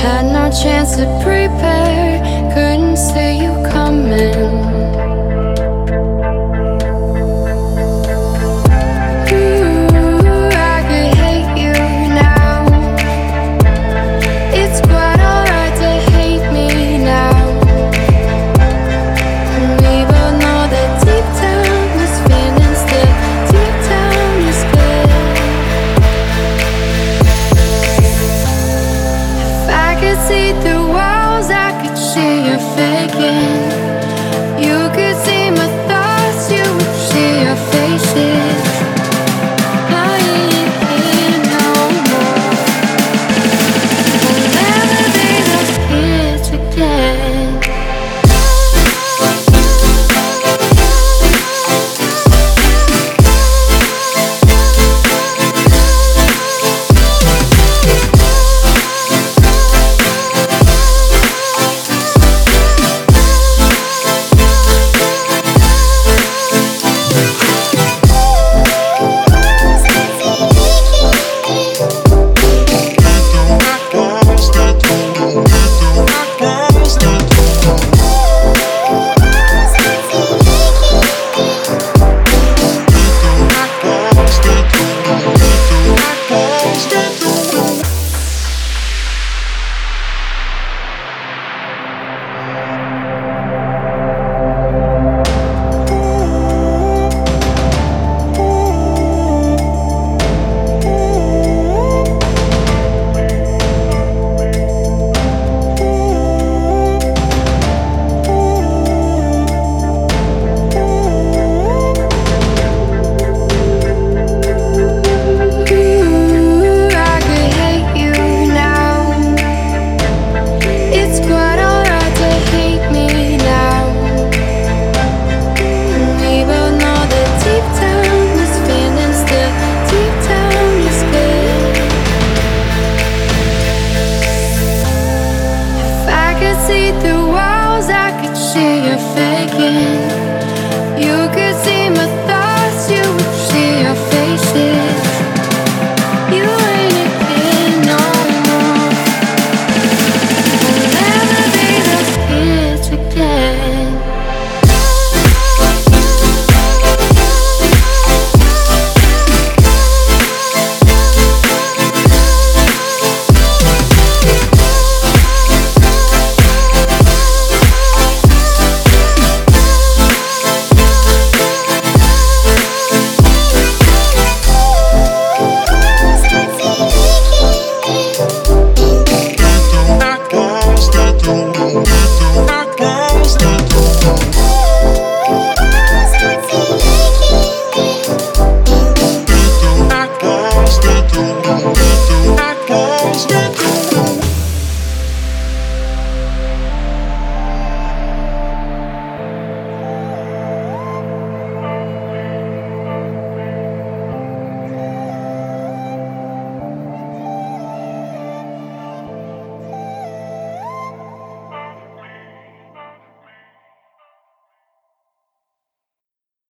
Had no chance to prepare, couldn't see you coming. I could hate you now. It's quite alright to hate me now. And we both know that deep down this feeling still, deep down is good. If I could see through walls, I could see you faking. You could see my thoughts, you would see your faces. I ain't here no more. We'll never be those kids again. Stay